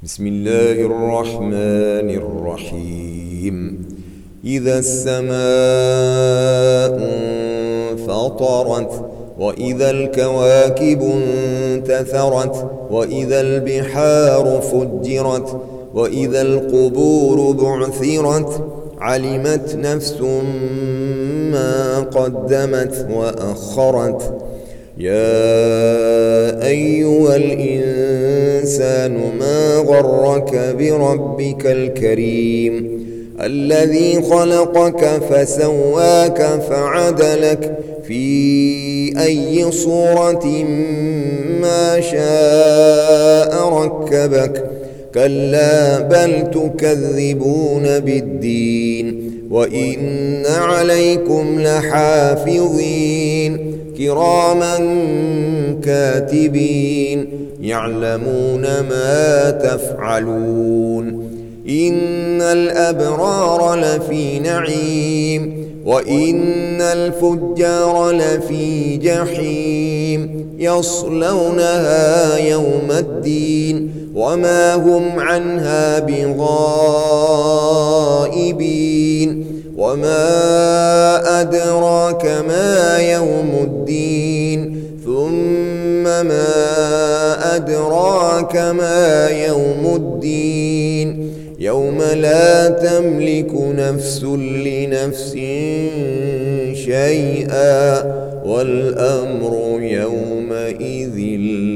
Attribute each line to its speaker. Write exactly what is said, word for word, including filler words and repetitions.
Speaker 1: بسم الله الرحمن الرحيم. إذا السماء انفطرت وإذا الكواكب انتثرت وإذا البحار فجرت وإذا القبور بعثرت علمت نفس ما قدمت وأخرت. يا أيها الإنسان ما غرك بربك الكريم الذي خلقك فسواك فعدلك في أي صورة ما شاء ركبك. كلا بل تكذبون بالدين وإن عليكم لحافظين كراما كاتبين يعلمون ما تفعلون. إن الأبرار لفي نعيم وإن الفجار لفي جحيم يصلونها يوم الدين وما هم عنها بغائبين. وما أدراك ما يوم الدين ثم ما أدراك ما يوم الدين يوم لا تملك نفس لنفس شيئا والأمر يومئذ